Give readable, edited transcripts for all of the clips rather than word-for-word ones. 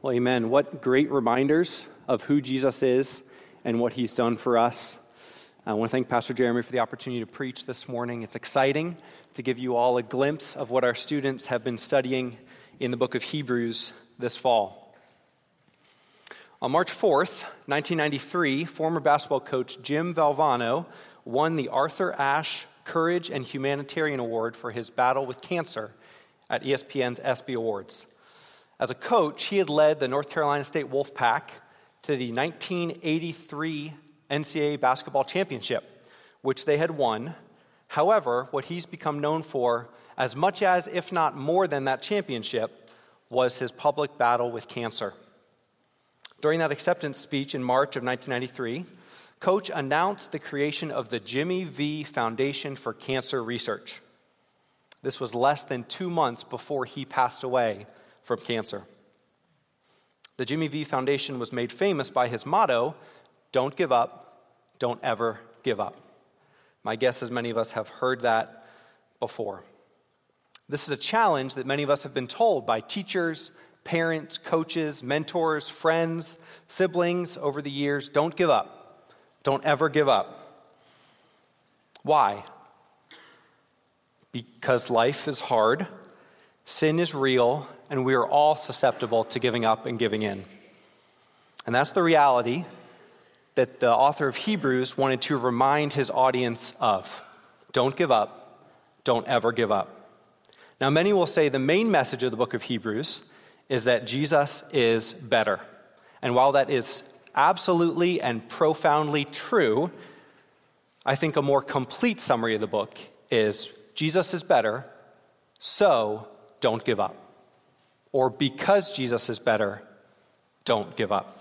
Well, amen. What great reminders of who Jesus is and what he's done for us. I want to thank Pastor Jeremy for the opportunity to preach this morning. It's exciting to give you all a glimpse of what our students have been studying in the book of Hebrews this fall. On March 4th, 1993, former basketball coach Jim Valvano won the Arthur Ashe Courage and Humanitarian Award for his battle with cancer at ESPN's ESPY Awards. As a coach, he had led the North Carolina State Wolfpack to the 1983 NCAA basketball championship, which they had won. However, what he's become known for, as much as, if not more than that championship, was his public battle with cancer. During that acceptance speech in March of 1993, Coach announced the creation of the Jimmy V Foundation for Cancer Research. This was less than 2 months before he passed away from cancer. The Jimmy V Foundation was made famous by his motto, "Don't give up, don't ever give up." My guess is many of us have heard that before. This is a challenge that many of us have been told by teachers, parents, coaches, mentors, friends, siblings over the years. Don't give up. Don't ever give up. Why? Because life is hard, sin is real, and we are all susceptible to giving up and giving in. And that's the reality that the author of Hebrews wanted to remind his audience of. Don't give up. Don't ever give up. Now, many will say the main message of the book of Hebrews is that Jesus is better. And while that is absolutely and profoundly true, I think a more complete summary of the book is Jesus is better, so don't give up. Or because Jesus is better, don't give up.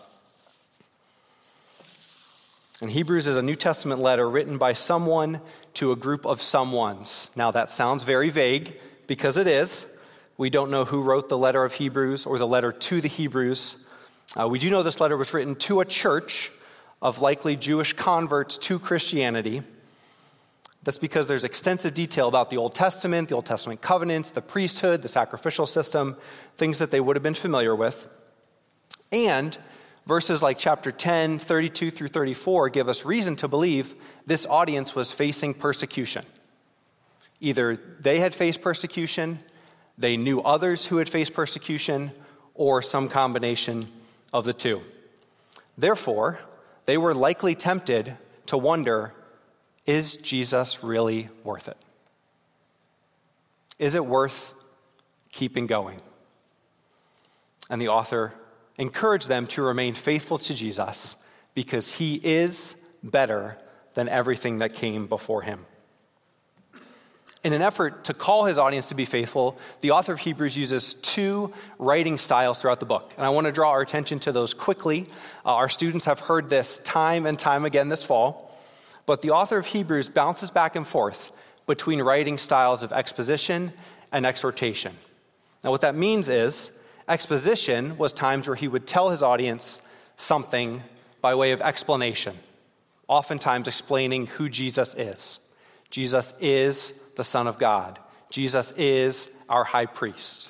And Hebrews is a New Testament letter written by someone to a group of someones. Now that sounds very vague because it is. We don't know who wrote the letter of Hebrews or the letter to the Hebrews. We do know this letter was written to a church of likely Jewish converts to Christianity. That's because there's extensive detail about the Old Testament covenants, the priesthood, the sacrificial system, things that they would have been familiar with. And verses like chapter 10, 32 through 34 give us reason to believe this audience was facing persecution. Either they had faced persecution, they knew others who had faced persecution, or some combination of the two. Therefore, they were likely tempted to wonder, is Jesus really worth it? Is it worth keeping going? And the author encouraged them to remain faithful to Jesus because he is better than everything that came before him. In an effort to call his audience to be faithful, the author of Hebrews uses two writing styles throughout the book. And I want to draw our attention to those quickly. Our students have heard this time and time again this fall. But the author of Hebrews bounces back and forth between writing styles of exposition and exhortation. Now, what that means is exposition was times where he would tell his audience something by way of explanation, oftentimes explaining who Jesus is. Jesus is the Son of God. Jesus is our high priest.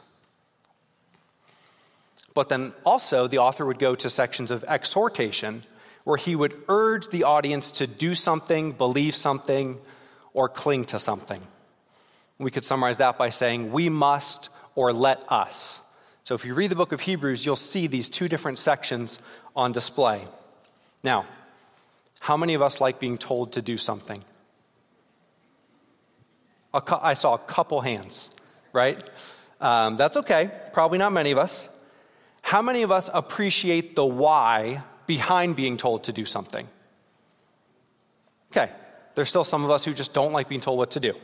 But then also the author would go to sections of exhortation where he would urge the audience to do something, believe something, or cling to something. We could summarize that by saying, we must or let us. So if you read the book of Hebrews, you'll see these two different sections on display. Now, how many of us like being told to do something? I saw a couple hands, right? That's okay. Probably not many of us. How many of us appreciate the why behind being told to do something? Okay, there's still some of us who just don't like being told what to do.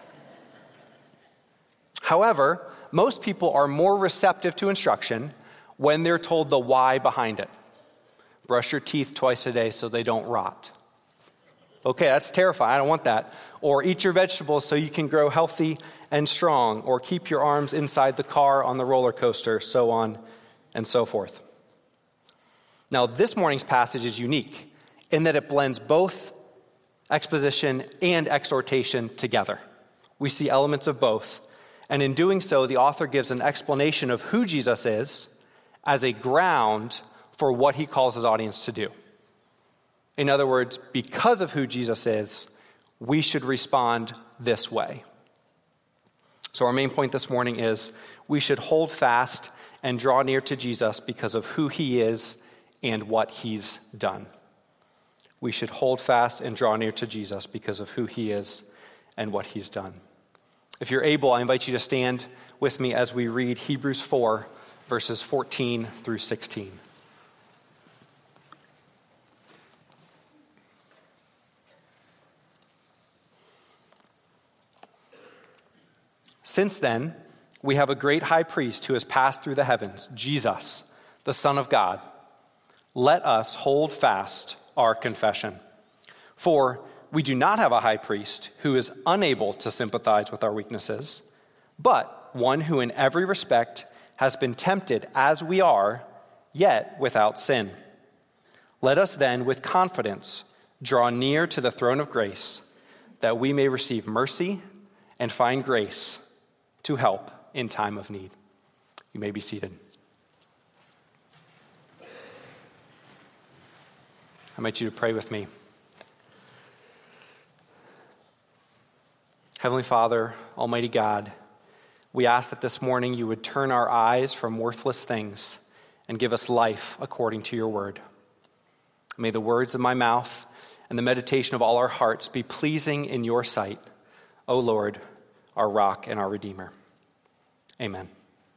However, most people are more receptive to instruction when they're told the why behind it. Brush your teeth twice a day so they don't rot. Okay, that's terrifying. I don't want that. Or eat your vegetables so you can grow healthy and strong. Or keep your arms inside the car on the roller coaster, so on and so forth. Now, this morning's passage is unique in that it blends both exposition and exhortation together. We see elements of both. And in doing so, the author gives an explanation of who Jesus is as a ground for what he calls his audience to do. In other words, because of who Jesus is, we should respond this way. So our main point this morning is we should hold fast and draw near to Jesus because of who he is and what he's done. We should hold fast and draw near to Jesus because of who he is and what he's done. If you're able, I invite you to stand with me as we read Hebrews 4, verses 14 through 16. Since then, we have a great high priest who has passed through the heavens, Jesus, the Son of God. Let us hold fast our confession. For we do not have a high priest who is unable to sympathize with our weaknesses, but one who in every respect has been tempted as we are, yet without sin. Let us then with confidence draw near to the throne of grace, that we may receive mercy and find grace to help in time of need. You may be seated. I invite you to pray with me. Heavenly Father, Almighty God, we ask that this morning you would turn our eyes from worthless things and give us life according to your word. May the words of my mouth and the meditation of all our hearts be pleasing in your sight, O Lord, our rock and our redeemer. Amen.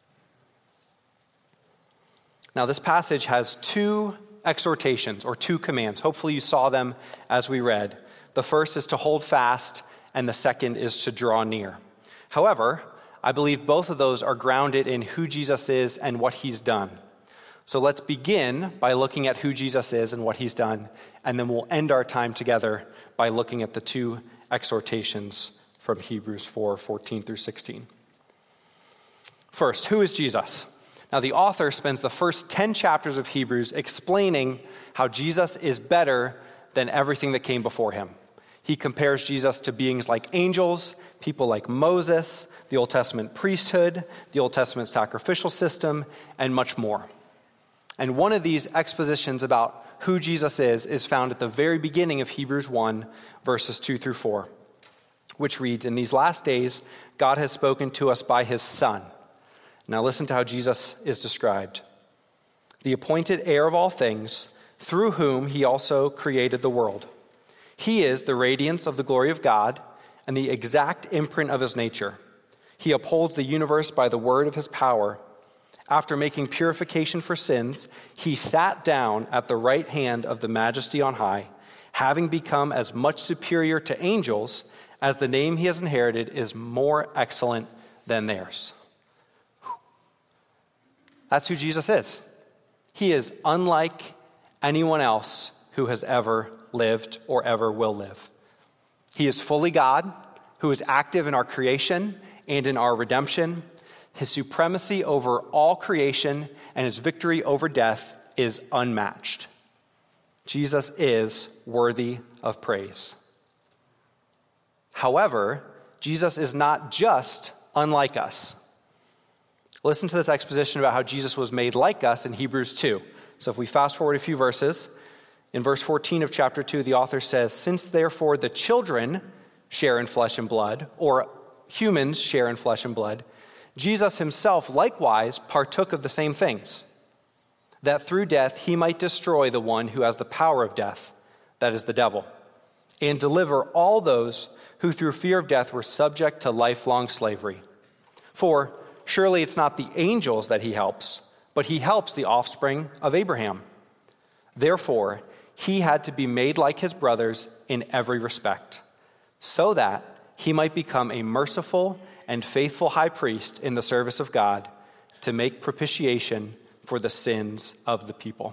Now, this passage has two exhortations or two commands. Hopefully you saw them as we read. The first is to hold fast, and the second is to draw near. However, I believe both of those are grounded in who Jesus is and what he's done. So let's begin by looking at who Jesus is and what he's done, and then we'll end our time together by looking at the two exhortations from Hebrews 4, 14 through 16. First, who is Jesus? Now, the author spends the first 10 chapters of Hebrews explaining how Jesus is better than everything that came before him. He compares Jesus to beings like angels, people like Moses, the Old Testament priesthood, the Old Testament sacrificial system, and much more. And one of these expositions about who Jesus is found at the very beginning of Hebrews 1, verses 2 through 4. Which reads, "In these last days, God has spoken to us by his Son." Now listen to how Jesus is described. "The appointed heir of all things, through whom he also created the world. He is the radiance of the glory of God and the exact imprint of his nature. He upholds the universe by the word of his power. After making purification for sins, he sat down at the right hand of the Majesty on high, having become as much superior to angels as the name he has inherited is more excellent than theirs." That's who Jesus is. He is unlike anyone else who has ever lived or ever will live. He is fully God, who is active in our creation and in our redemption. His supremacy over all creation and his victory over death is unmatched. Jesus is worthy of praise. However, Jesus is not just unlike us. Listen to this exposition about how Jesus was made like us in Hebrews 2. So if we fast forward a few verses, in verse 14 of chapter 2, the author says, "Since therefore the children share in flesh and blood," or humans share in flesh and blood, "Jesus himself likewise partook of the same things, that through death he might destroy the one who has the power of death, that is the devil, and deliver all those who through fear of death were subject to lifelong slavery. For surely it's not the angels that he helps, but he helps the offspring of Abraham. Therefore, he had to be made like his brothers in every respect, so that he might become a merciful and faithful high priest in the service of God to make propitiation for the sins of the people."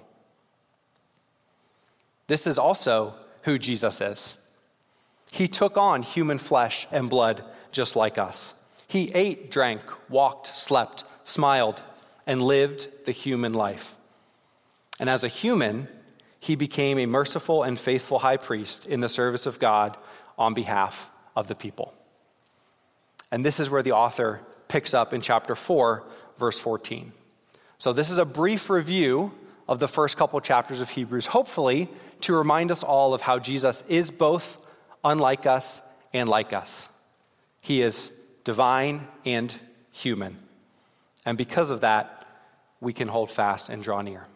This is also who Jesus is. He took on human flesh and blood just like us. He ate, drank, walked, slept, smiled, and lived the human life. And as a human, he became a merciful and faithful high priest in the service of God on behalf of the people. And this is where the author picks up in chapter 4, verse 14. So this is a brief review of the first couple chapters of Hebrews, hopefully to remind us all of how Jesus is both unlike us and like us. He is divine and human. And because of that, we can hold fast and draw near.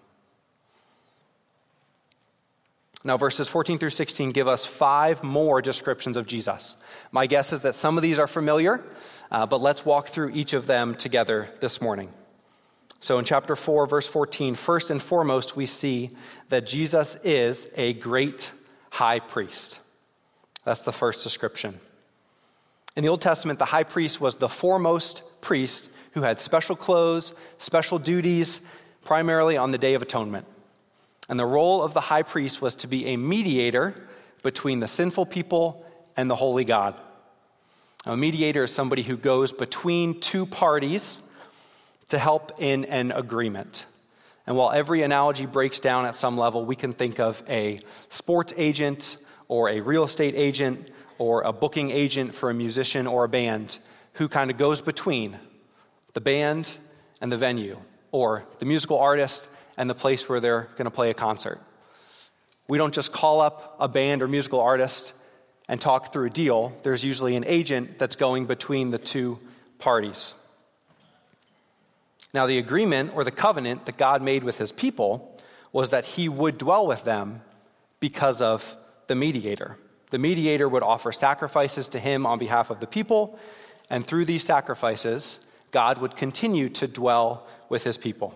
Now, verses 14 through 16 give us 5 more descriptions of Jesus. My guess is that some of these are familiar, but let's walk through each of them together this morning. So in chapter 4, verse 14, first and foremost, we see that Jesus is a great high priest. That's the first description. In the Old Testament, the high priest was the foremost priest who had special clothes, special duties, primarily on the Day of Atonement. And the role of the high priest was to be a mediator between the sinful people and the holy God. Now, a mediator is somebody who goes between two parties to help in an agreement. And while every analogy breaks down at some level, we can think of a sports agent or a real estate agent or a booking agent for a musician or a band who kind of goes between the band and the venue, or the musical artist and the place where they're going to play a concert. We don't just call up a band or musical artist and talk through a deal. There's usually an agent that's going between the two parties. Now, the agreement or the covenant that God made with his people was that he would dwell with them because of the mediator. The mediator would offer sacrifices to him on behalf of the people, and through these sacrifices, God would continue to dwell with his people.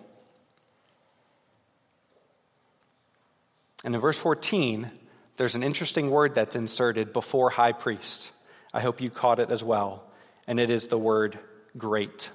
And in verse 14, there's an interesting word that's inserted before high priest. I hope you caught it as well. And it is the word great.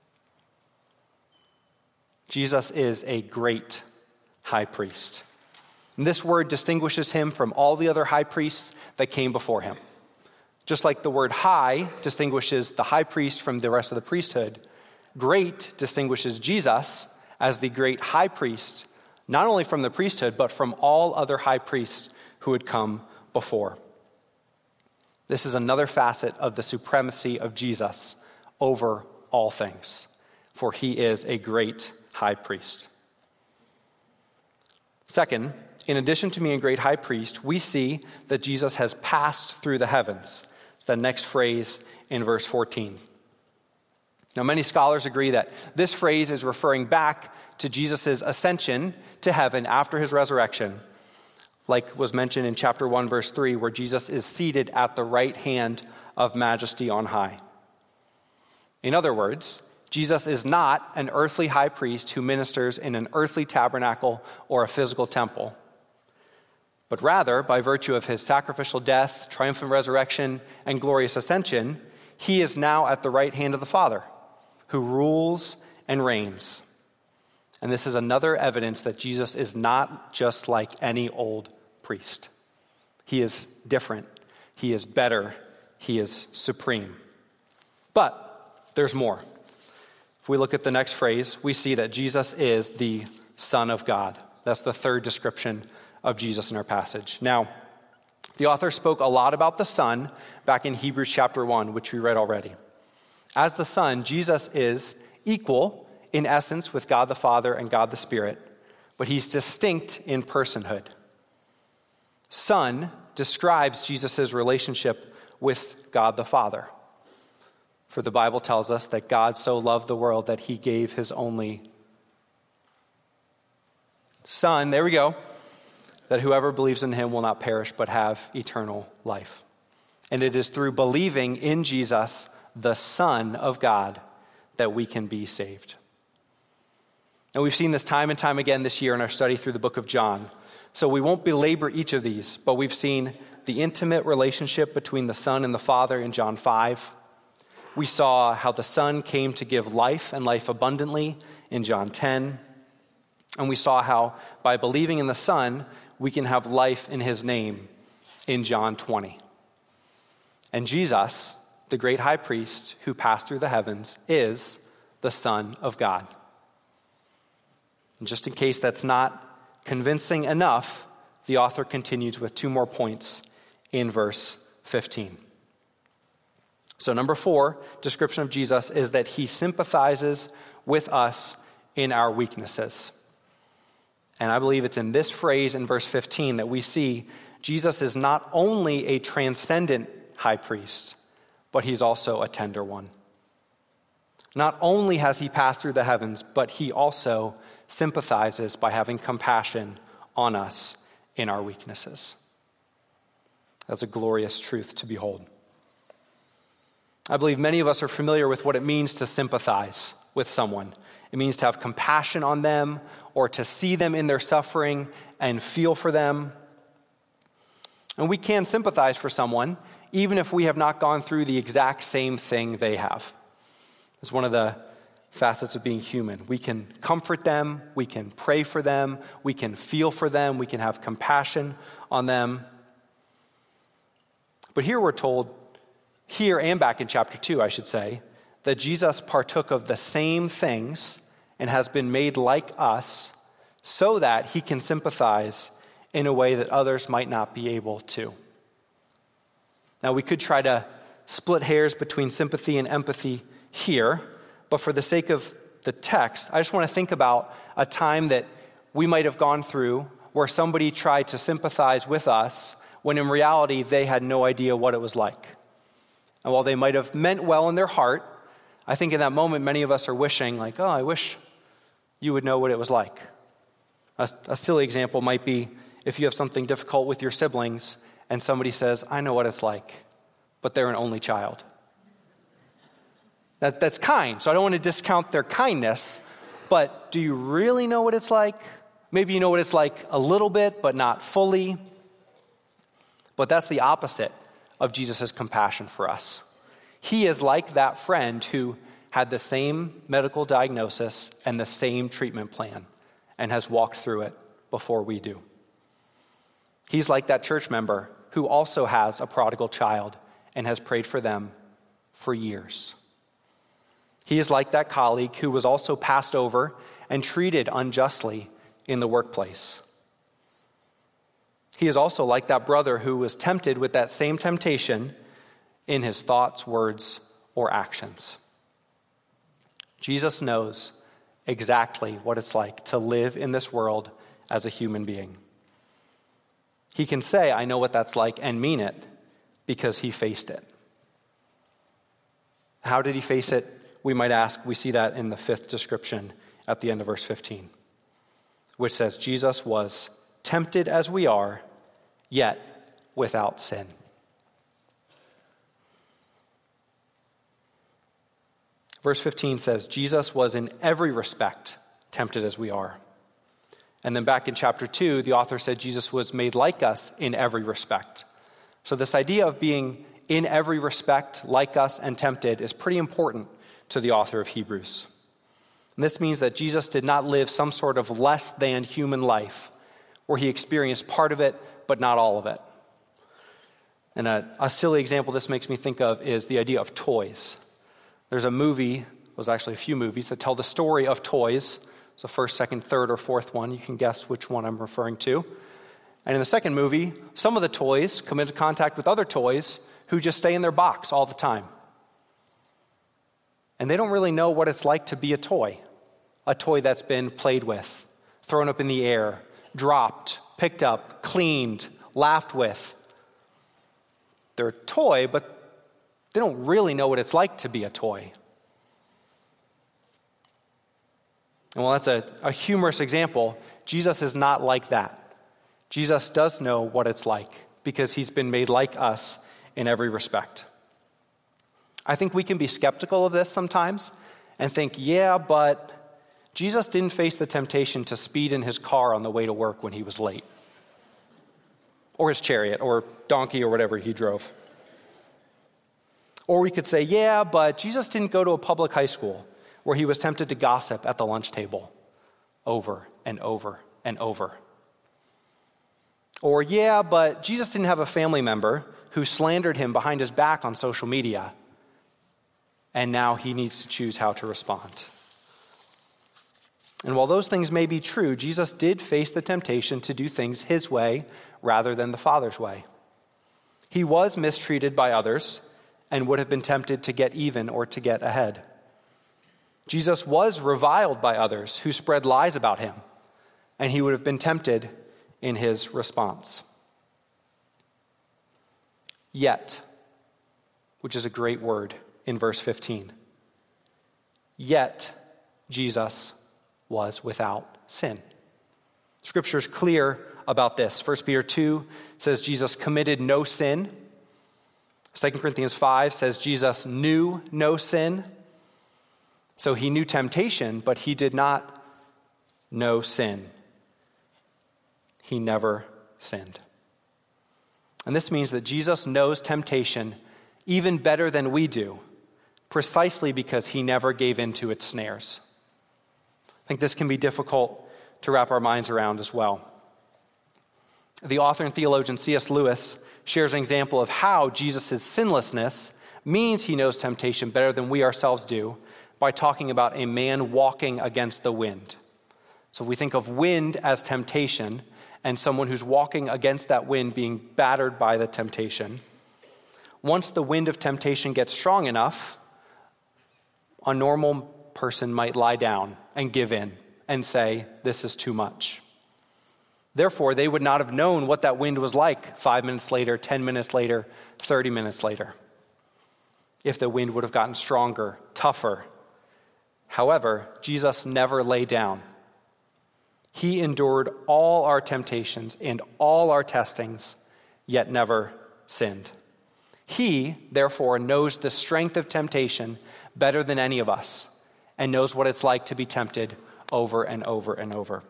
Jesus is a great high priest. And this word distinguishes him from all the other high priests that came before him. Just like the word high distinguishes the high priest from the rest of the priesthood, great distinguishes Jesus as the great high priest, not only from the priesthood, but from all other high priests who had come before. This is another facet of the supremacy of Jesus over all things, for he is a great high priest. Second, in addition to being a great high priest, we see that Jesus has passed through the heavens. It's the next phrase in verse 14. Now, many scholars agree that this phrase is referring back to Jesus' ascension to heaven after his resurrection, like was mentioned in chapter 1, verse 3, where Jesus is seated at the right hand of majesty on high. In other words, Jesus is not an earthly high priest who ministers in an earthly tabernacle or a physical temple, but rather, by virtue of his sacrificial death, triumphant resurrection, and glorious ascension, he is now at the right hand of the Father, who rules and reigns. And this is another evidence that Jesus is not just like any old priest. He is different. He is better. He is supreme. But there's more. If we look at the next phrase, we see that Jesus is the Son of God. That's the third description of Jesus in our passage. Now, the author spoke a lot about the Son back in Hebrews chapter 1, which we read already. As the Son, Jesus is equal in essence with God the Father and God the Spirit, but he's distinct in personhood. Son describes Jesus' relationship with God the Father. For the Bible tells us that God so loved the world that he gave his only Son, there we go, that whoever believes in him will not perish but have eternal life. And it is through believing in Jesus, the Son of God, that we can be saved. And we've seen this time and time again this year in our study through the book of John. So we won't belabor each of these, but we've seen the intimate relationship between the Son and the Father in John 5. We saw how the Son came to give life and life abundantly in John 10. And we saw how by believing in the Son, we can have life in his name in John 20. And Jesus, the great high priest who passed through the heavens, is the Son of God. And just in case that's not convincing enough, the author continues with 2 more points in verse 15. So number 4, description of Jesus is that he sympathizes with us in our weaknesses. And I believe it's in this phrase in verse 15 that we see Jesus is not only a transcendent high priest, but he's also a tender one. Not only has he passed through the heavens, but he also sympathizes by having compassion on us in our weaknesses. That's a glorious truth to behold. I believe many of us are familiar with what it means to sympathize with someone. It means to have compassion on them or to see them in their suffering and feel for them. And we can sympathize for someone even if we have not gone through the exact same thing they have. It's one of the facets of being human. We can comfort them, we can pray for them, we can feel for them, we can have compassion on them. But here we're told, here and back in chapter 2, I should say, that Jesus partook of the same things and has been made like us so that he can sympathize in a way that others might not be able to. Now, we could try to split hairs between sympathy and empathy here, but for the sake of the text, I just want to think about a time that we might have gone through where somebody tried to sympathize with us when in reality they had no idea what it was like. And while they might have meant well in their heart, I think in that moment many of us are wishing, like, oh, I wish you would know what it was like. A silly example might be if you have something difficult with your siblings and somebody says, I know what it's like, but they're an only child. That's kind, so I don't want to discount their kindness, but do you really know what it's like? Maybe you know what it's like a little bit, but not fully. But that's the opposite of Jesus' compassion for us. He is like that friend who had the same medical diagnosis and the same treatment plan and has walked through it before we do. He's like that church member who also has a prodigal child and has prayed for them for years. He is like that colleague who was also passed over and treated unjustly in the workplace. He is also like that brother who was tempted with that same temptation in his thoughts, words, or actions. Jesus knows exactly what it's like to live in this world as a human being. He can say, I know what that's like, and mean it because he faced it. How did he face it? We might ask. We see that in the 5th description at the end of verse 15, which says, Jesus was tempted as we are, yet without sin. Verse 15 says, Jesus was in every respect tempted as we are. And then back in chapter 2, the author said Jesus was made like us in every respect. So this idea of being in every respect like us and tempted is pretty important to the author of Hebrews. And this means that Jesus did not live some sort of less than human life where he experienced part of it, but not all of it. And a silly example this makes me think of is the idea of toys. There's a movie, there's actually a few movies that tell the story of toys. It's the first, second, third, or fourth one. You can guess which one I'm referring to. And in the second movie, some of the toys come into contact with other toys who just stay in their box all the time. And they don't really know what it's like to be a toy that's been played with, thrown up in the air, dropped, picked up, cleaned, laughed with. They're a toy, but they don't really know what it's like to be a toy. And while that's a humorous example, Jesus is not like that. Jesus does know what it's like because he's been made like us in every respect. I think we can be skeptical of this sometimes and think, yeah, but Jesus didn't face the temptation to speed in his car on the way to work when he was late, or his chariot or donkey or whatever he drove. Or we could say, yeah, but Jesus didn't go to a public high school where he was tempted to gossip at the lunch table over and over and over. Or, yeah, but Jesus didn't have a family member who slandered him behind his back on social media, and now he needs to choose how to respond. And while those things may be true, Jesus did face the temptation to do things his way rather than the Father's way. He was mistreated by others and would have been tempted to get even or to get ahead. Jesus was reviled by others who spread lies about him, and he would have been tempted in his response. Yet, which is a great word in verse 15. Yet, Jesus was without sin. Scripture is clear about this. 1 Peter 2 says Jesus committed no sin. 2 Corinthians 5 says Jesus knew no sin. So he knew temptation, but he did not know sin. He never sinned. And this means that Jesus knows temptation even better than we do, precisely because he never gave in to its snares. I think this can be difficult to wrap our minds around as well. The author and theologian C.S. Lewis shares an example of how Jesus' sinlessness means he knows temptation better than we ourselves do by talking about a man walking against the wind. So if we think of wind as temptation and someone who's walking against that wind being battered by the temptation, once the wind of temptation gets strong enough, a normal person might lie down and give in and say, this is too much. Therefore, they would not have known what that wind was like 5 minutes later, 10 minutes later, 30 minutes later, if the wind would have gotten stronger, tougher. However, Jesus never lay down. He endured all our temptations and all our testings, yet never sinned. He, therefore, knows the strength of temptation better than any of us and knows what it's like to be tempted over and over and over.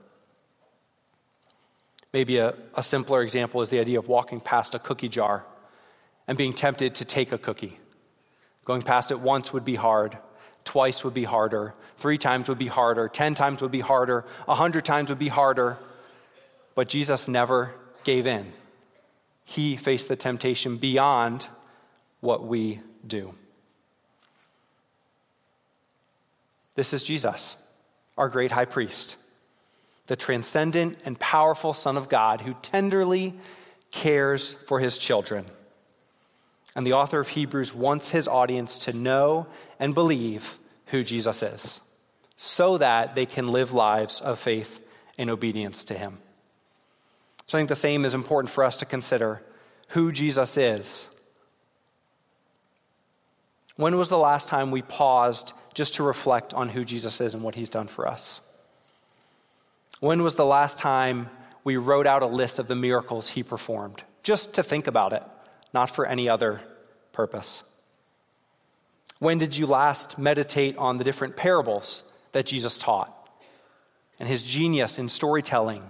Maybe a simpler example is the idea of walking past a cookie jar and being tempted to take a cookie. Going past it once would be hard. Twice would be harder. 3 times would be harder. 10 times would be harder. 100 times would be harder. But Jesus never gave in. He faced the temptation beyond what we do. This is Jesus, our great high priest, the transcendent and powerful Son of God who tenderly cares for his children. And the author of Hebrews wants his audience to know and believe who Jesus is, so that they can live lives of faith and obedience to him. So I think the same is important for us to consider who Jesus is. When was the last time we paused just to reflect on who Jesus is and what he's done for us? When was the last time we wrote out a list of the miracles he performed, just to think about it, not for any other purpose? When did you last meditate on the different parables that Jesus taught and his genius in storytelling?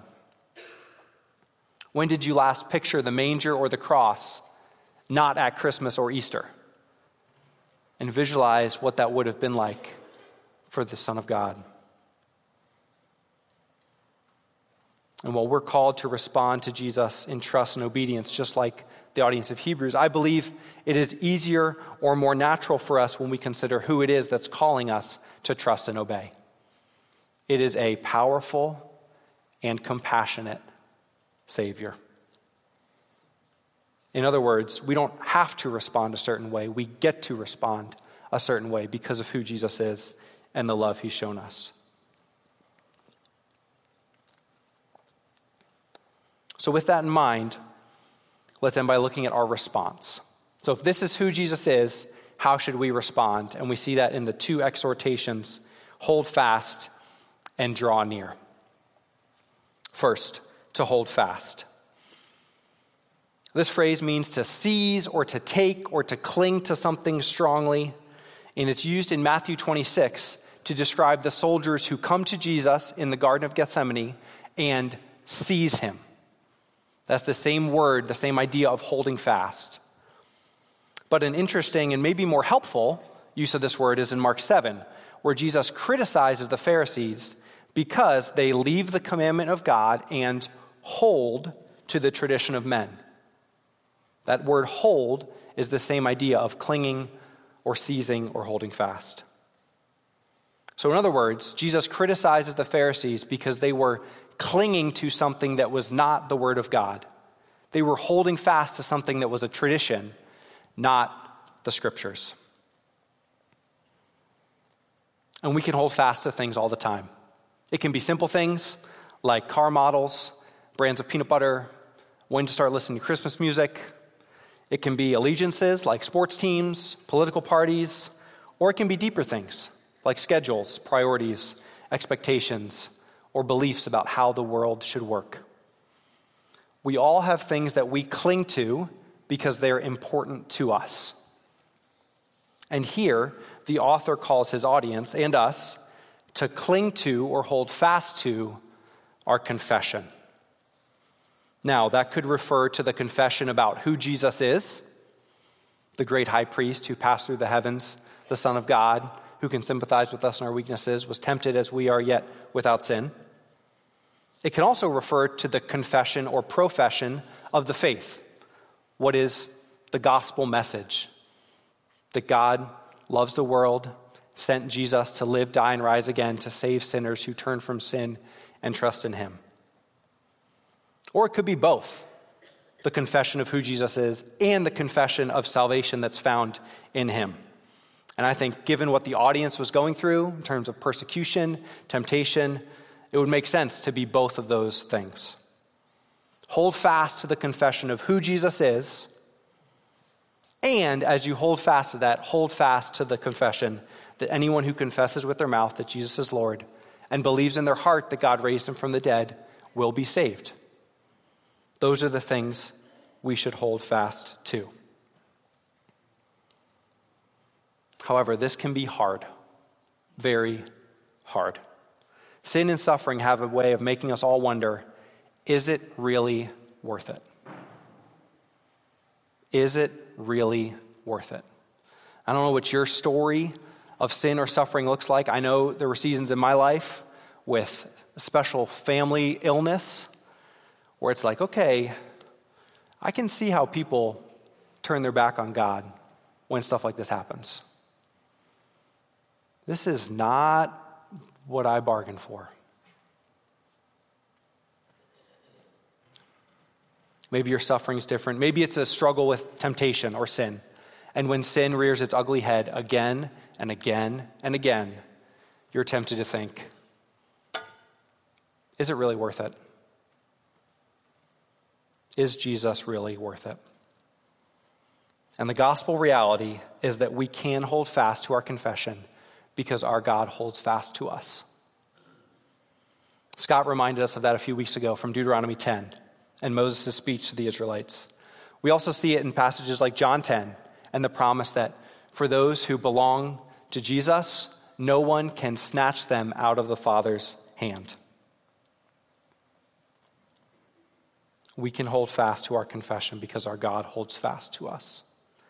When did you last picture the manger or the cross, not at Christmas or Easter, and visualize what that would have been like for the Son of God? And while we're called to respond to Jesus in trust and obedience, just like the audience of Hebrews, I believe it is easier or more natural for us when we consider who it is that's calling us to trust and obey. It is a powerful and compassionate Savior. In other words, we don't have to respond a certain way. We get to respond a certain way because of who Jesus is and the love he's shown us. So with that in mind, let's end by looking at our response. So if this is who Jesus is, how should we respond? And we see that in the 2 exhortations, hold fast and draw near. First, to hold fast. This phrase means to seize or to take or to cling to something strongly. And it's used in Matthew 26 to describe the soldiers who come to Jesus in the Garden of Gethsemane and seize him. That's the same word, the same idea of holding fast. But an interesting and maybe more helpful use of this word is in Mark 7, where Jesus criticizes the Pharisees because they leave the commandment of God and hold to the tradition of men. That word hold is the same idea of clinging or seizing or holding fast. So in other words, Jesus criticizes the Pharisees because they were clinging to something that was not the word of God. They were holding fast to something that was a tradition, not the scriptures. And we can hold fast to things all the time. It can be simple things like car models, brands of peanut butter, when to start listening to Christmas music. It can be allegiances like sports teams, political parties, or it can be deeper things like schedules, priorities, expectations, or beliefs about how the world should work. We all have things that we cling to because they're important to us. And here, the author calls his audience and us to cling to or hold fast to our confession. Now, that could refer to the confession about who Jesus is, the great high priest who passed through the heavens, the Son of God, who can sympathize with us in our weaknesses, was tempted as we are, yet without sin. It can also refer to the confession or profession of the faith. What is the gospel message? That God loves the world, sent Jesus to live, die, and rise again to save sinners who turn from sin and trust in him. Or it could be both, the confession of who Jesus is and the confession of salvation that's found in him. And I think given what the audience was going through in terms of persecution, temptation, it would make sense to be both of those things. Hold fast to the confession of who Jesus is, and as you hold fast to that, hold fast to the confession that anyone who confesses with their mouth that Jesus is Lord and believes in their heart that God raised him from the dead will be saved. Those are the things we should hold fast to. However, this can be hard, very hard. Sin and suffering have a way of making us all wonder, is it really worth it? Is it really worth it? I don't know what your story of sin or suffering looks like. I know there were seasons in my life with a special family illness where it's like, okay, I can see how people turn their back on God when stuff like this happens. This is not what I bargained for. Maybe your suffering is different. Maybe it's a struggle with temptation or sin. And when sin rears its ugly head again and again and again, you're tempted to think, is it really worth it? Is Jesus really worth it? And the gospel reality is that we can hold fast to our confession because our God holds fast to us. Scott reminded us of that a few weeks ago from Deuteronomy 10 and Moses' speech to the Israelites. We also see it in passages like John 10 and the promise that for those who belong to Jesus, no one can snatch them out of the Father's hand. We can hold fast to our confession because our God holds fast to us.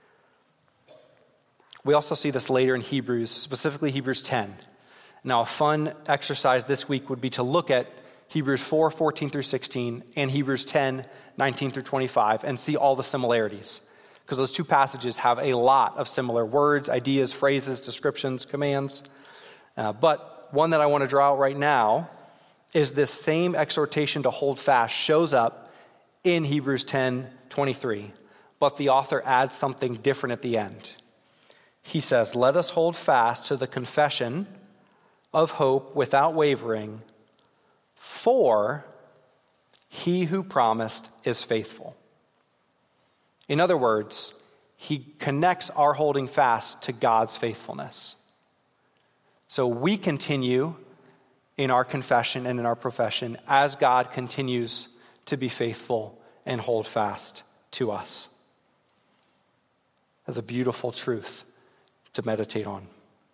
We also see this later in Hebrews, specifically Hebrews 10. Now, a fun exercise this week would be to look at Hebrews 4, 14 through 16, and Hebrews 10, 19 through 25, and see all the similarities. Because those two passages have a lot of similar words, ideas, phrases, descriptions, commands. But one that I want to draw out right now is this same exhortation to hold fast shows up in Hebrews 10, 23. But the author adds something different at the end. He says, "Let us hold fast to the confession of hope without wavering, for he who promised is faithful." In other words, he connects our holding fast to God's faithfulness. So we continue in our confession and in our profession as God continues to be faithful and hold fast to us. That's a beautiful truth to meditate on.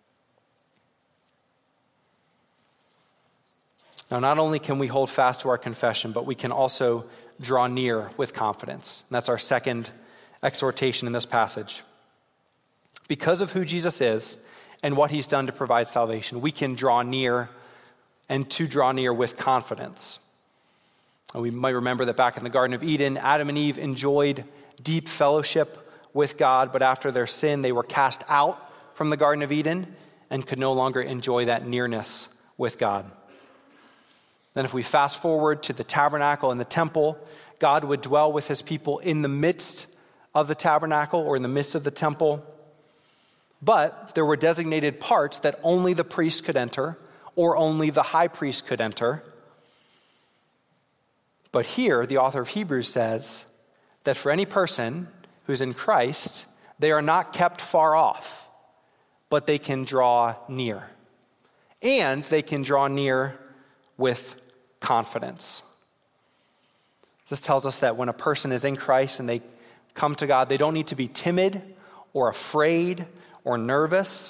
Now, not only can we hold fast to our confession, but we can also draw near with confidence. And that's our second exhortation in this passage. Because of who Jesus is and what he's done to provide salvation, we can draw near and to draw near with confidence. And we might remember that back in the Garden of Eden, Adam and Eve enjoyed deep fellowship with God, but after their sin, they were cast out from the Garden of Eden and could no longer enjoy that nearness with God. Then if we fast forward to the tabernacle and the temple, God would dwell with his people in the midst of the tabernacle or in the midst of the temple. But there were designated parts that only the priest could enter, or only the high priest could enter. But here, the author of Hebrews says that for any person who's in Christ, they are not kept far off, but they can draw near. And they can draw near with confidence. This tells us that when a person is in Christ and they come to God, they don't need to be timid or afraid or nervous.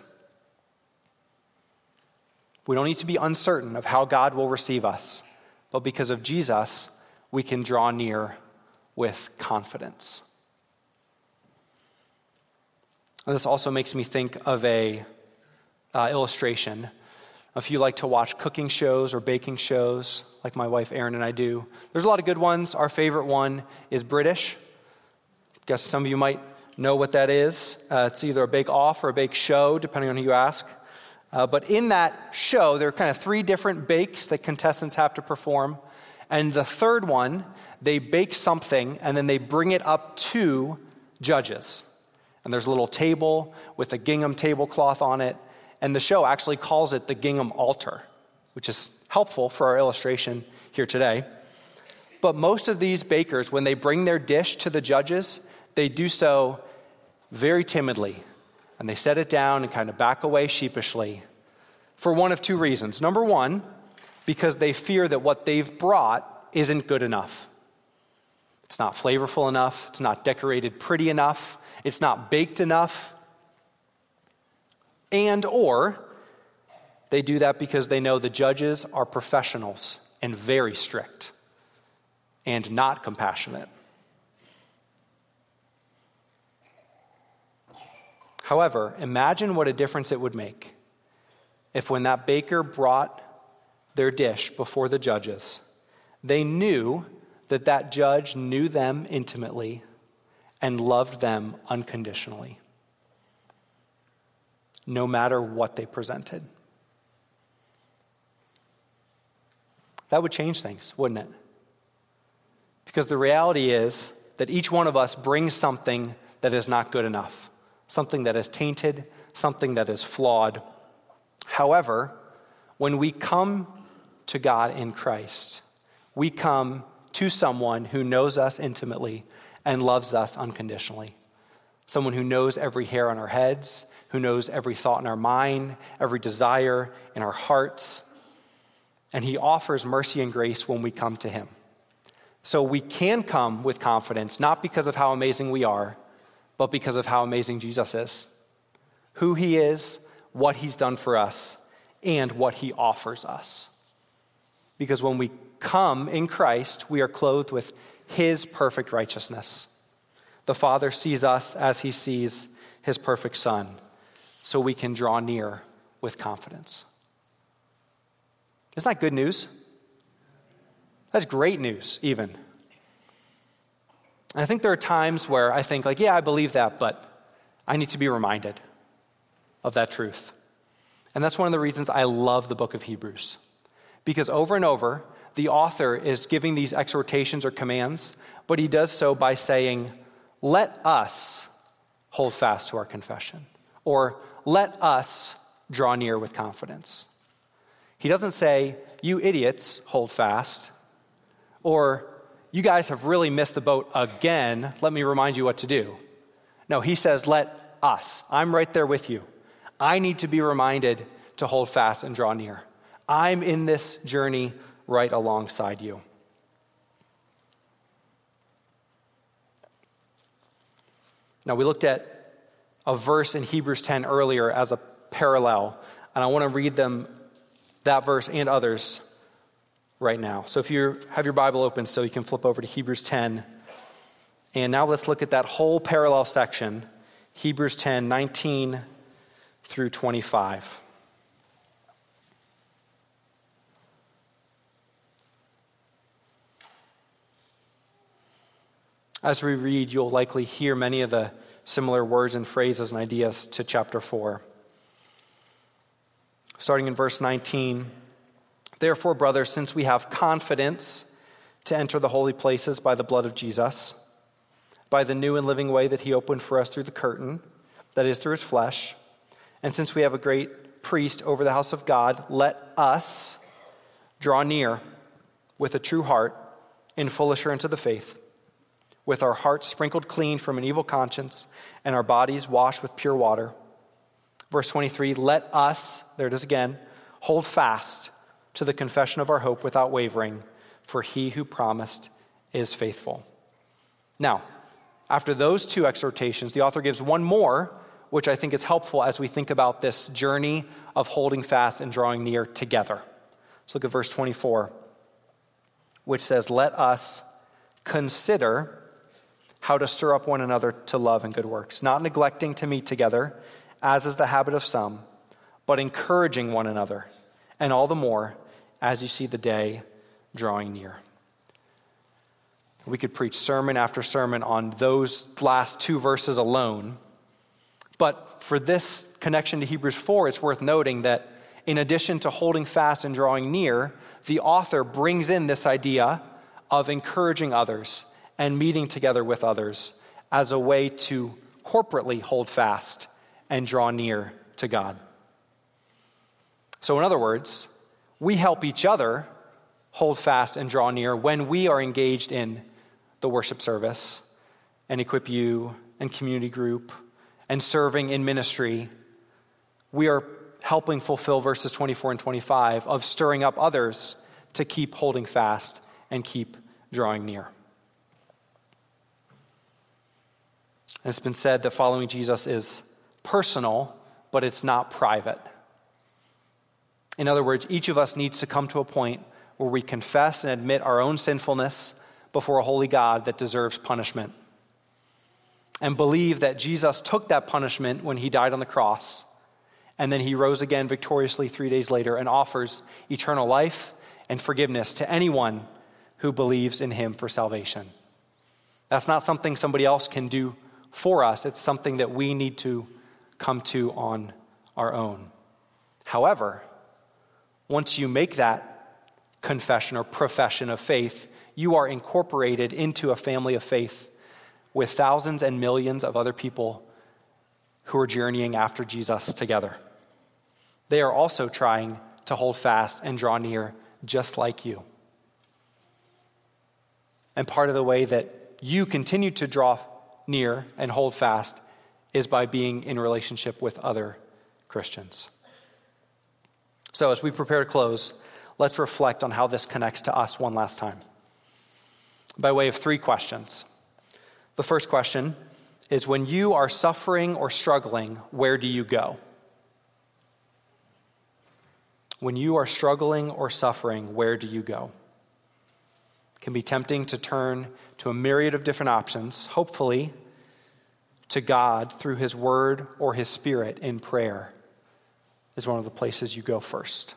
We don't need to be uncertain of how God will receive us. But because of Jesus, we can draw near with confidence. And this also makes me think of a illustration. If you like to watch cooking shows or baking shows, like my wife Erin and I do, there's a lot of good ones. Our favorite one is British. I guess some of you might know what that is. It's either a bake-off or a bake show, depending on who you ask. But in that show, there are kind of 3 different bakes that contestants have to perform. And the third one, they bake something and then they bring it up to judges. And there's a little table with a gingham tablecloth on it. And the show actually calls it the gingham altar, which is helpful for our illustration here today. But most of these bakers, when they bring their dish to the judges, they do so very timidly. And they set it down and kind of back away sheepishly for one of 2 reasons. Number one, because they fear that what they've brought isn't good enough. It's not flavorful enough. It's not decorated pretty enough. It's not baked enough. And or they do that because they know the judges are professionals and very strict and not compassionate. However, imagine what a difference it would make if when that baker brought their dish before the judges, they knew that that judge knew them intimately and loved them unconditionally, no matter what they presented. That would change things, wouldn't it? Because the reality is that each one of us brings something that is not good enough, something that is tainted, something that is flawed. However, when we come to God in Christ, we come to someone who knows us intimately and loves us unconditionally. Someone who knows every hair on our heads, who knows every thought in our mind, every desire in our hearts. And he offers mercy and grace when we come to him. So we can come with confidence, not because of how amazing we are, but because of how amazing Jesus is, who he is, what he's done for us, and what he offers us. Because when we come in Christ, we are clothed with his perfect righteousness. The Father sees us as he sees his perfect Son, so we can draw near with confidence. Isn't that good news? That's great news, even. And I think there are times where I think, yeah, I believe that, but I need to be reminded of that truth. And that's one of the reasons I love the book of Hebrews. Because over and over, the author is giving these exhortations or commands, but he does so by saying, let us hold fast to our confession, or let us draw near with confidence. He doesn't say, you idiots, hold fast, or you guys have really missed the boat again, let me remind you what to do. No, he says, let us. I'm right there with you. I need to be reminded to hold fast and draw near. I'm in this journey right alongside you. Now, we looked at a verse in Hebrews 10 earlier as a parallel, and I want to read that verse and others right now. So if you have your Bible open, so you can flip over to Hebrews 10. And now let's look at that whole parallel section, Hebrews 10, 19 through 25. As we read, you'll likely hear many of the similar words and phrases and ideas to chapter 4. Starting in verse 19, therefore, brothers, since we have confidence to enter the holy places by the blood of Jesus, by the new and living way that he opened for us through the curtain, that is, through his flesh, And since we have a great priest over the house of God, let us draw near with a true heart in full assurance of the faith, with our hearts sprinkled clean from an evil conscience and our bodies washed with pure water. Verse 23, let us, there it is again, hold fast to the confession of our hope without wavering, for he who promised is faithful. Now, after those two exhortations, the author gives one more, which I think is helpful as we think about this journey of holding fast and drawing near together. Let's look at verse 24, which says, let us consider how to stir up one another to love and good works, not neglecting to meet together, as is the habit of some, but encouraging one another, and all the more as you see the day drawing near. We could preach sermon after sermon on those last two verses alone, but for this connection to Hebrews 4, it's worth noting that in addition to holding fast and drawing near, the author brings in this idea of encouraging others and meeting together with others as a way to corporately hold fast and draw near to God. So in other words, we help each other hold fast and draw near when we are engaged in the worship service and Equip You and community group and serving in ministry. We are helping fulfill verses 24 and 25 of stirring up others to keep holding fast and keep drawing near. And it's been said that following Jesus is personal, but it's not private. In other words, each of us needs to come to a point where we confess and admit our own sinfulness before a holy God that deserves punishment, and believe that Jesus took that punishment when he died on the cross, and then he rose again victoriously 3 days later and offers eternal life and forgiveness to anyone who believes in him for salvation. That's not something somebody else can do for us. It's something that we need to come to on our own. However, once you make that confession or profession of faith, you are incorporated into a family of faith with thousands and millions of other people who are journeying after Jesus together. They are also trying to hold fast and draw near just like you. And part of the way that you continue to draw near and hold fast is by being in relationship with other Christians. So as we prepare to close, let's reflect on how this connects to us one last time, by way of 3 questions. The first question is, when you are suffering or struggling, where do you go? When you are struggling or suffering, where do you go? It can be tempting to turn to a myriad of different options, hopefully to God through his word or his spirit in prayer is one of the places you go first.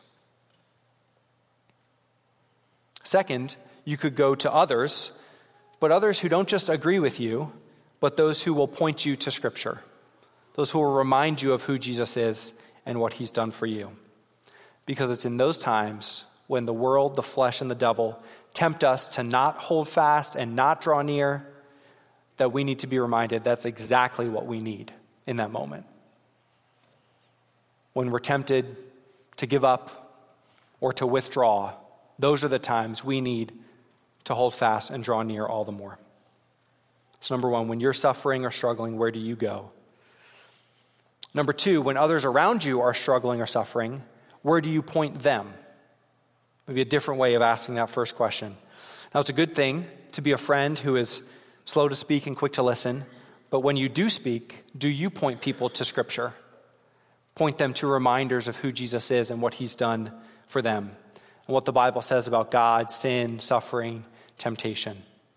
Second, you could go to others, but others who don't just agree with you, but those who will point you to Scripture, those who will remind you of who Jesus is and what he's done for you. Because it's in those times when the world, the flesh, and the devil tempt us to not hold fast and not draw near that we need to be reminded that's exactly what we need in that moment. When we're tempted to give up or to withdraw, those are the times we need to hold fast and draw near all the more. So number 1, when you're suffering or struggling, where do you go? Number 2, when others around you are struggling or suffering, where do you point them? Maybe a different way of asking that first question. Now, it's a good thing to be a friend who is slow to speak and quick to listen, but when you do speak, do you point people to Scripture? Point them to reminders of who Jesus is and what he's done for them, and what the Bible says about God, sin, suffering, temptation.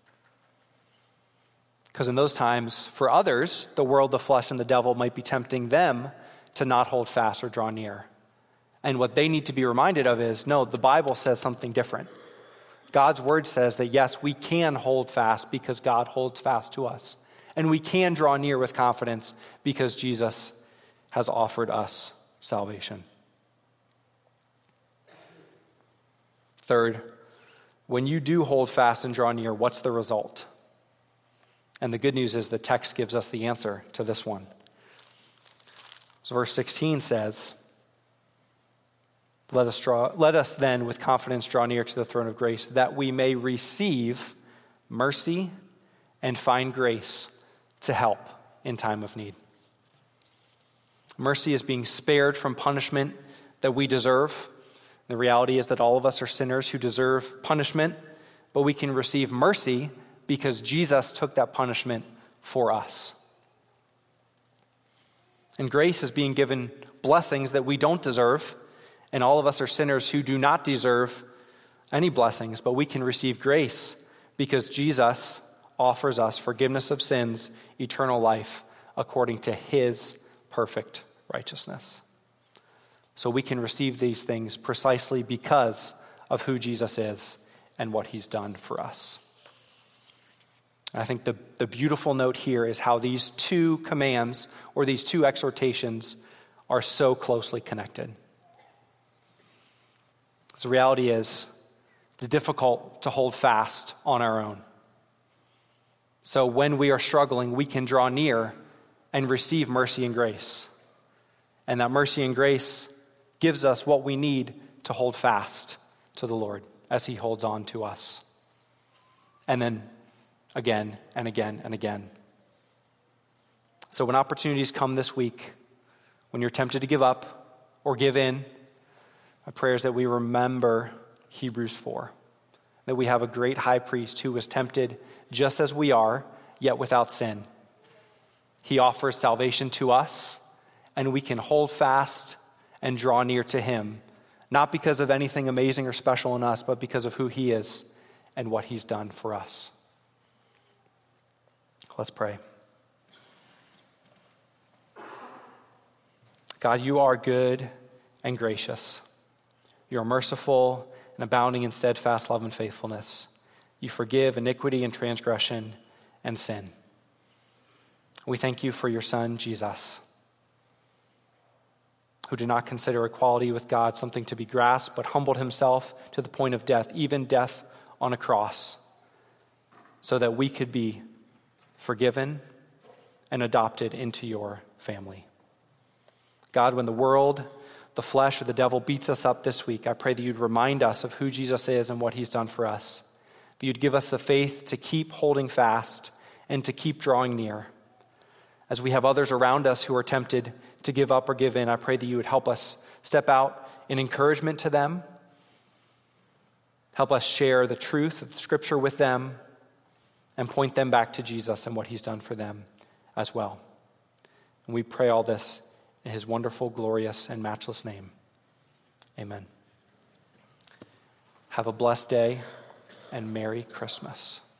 Because in those times, for others, the world, the flesh, and the devil might be tempting them to not hold fast or draw near. And what they need to be reminded of is, no, the Bible says something different. God's word says that, yes, we can hold fast because God holds fast to us. And we can draw near with confidence because Jesus has offered us salvation. Third, when you do hold fast and draw near, what's the result? And the good news is the text gives us the answer to this one. So verse 16 says, let us then with confidence draw near to the throne of grace, that we may receive mercy and find grace to help in time of need. Mercy is being spared from punishment that we deserve. The reality is that all of us are sinners who deserve punishment, but we can receive mercy because Jesus took that punishment for us. And grace is being given blessings that we don't deserve, and all of us are sinners who do not deserve any blessings, but we can receive grace because Jesus offers us forgiveness of sins, eternal life, according to his perfect righteousness. So we can receive these things precisely because of who Jesus is and what he's done for us. And I think the beautiful note here is how these two commands or these two exhortations are so closely connected. The reality is it's difficult to hold fast on our own. So when we are struggling, we can draw near and receive mercy and grace. And that mercy and grace gives us what we need to hold fast to the Lord as he holds on to us. And then again and again and again. So when opportunities come this week, when you're tempted to give up or give in, my prayer is that we remember Hebrews 4, that we have a great high priest who was tempted just as we are, yet without sin. He offers salvation to us, and we can hold fast and draw near to him, not because of anything amazing or special in us, but because of who he is and what he's done for us. Let's pray. God, you are good and gracious. You are merciful and abounding in steadfast love and faithfulness. You forgive iniquity and transgression and sin. We thank you for your Son, Jesus, who did not consider equality with God something to be grasped, but humbled himself to the point of death, even death on a cross, so that we could be forgiven and adopted into your family. God, when the world, the flesh, or the devil beats us up this week, I pray that you'd remind us of who Jesus is and what he's done for us. That you'd give us the faith to keep holding fast and to keep drawing near. As we have others around us who are tempted to give up or give in, I pray that you would help us step out in encouragement to them. Help us share the truth of Scripture with them and point them back to Jesus and what he's done for them as well. And we pray all this in his wonderful, glorious, and matchless name. Amen. Have a blessed day and Merry Christmas.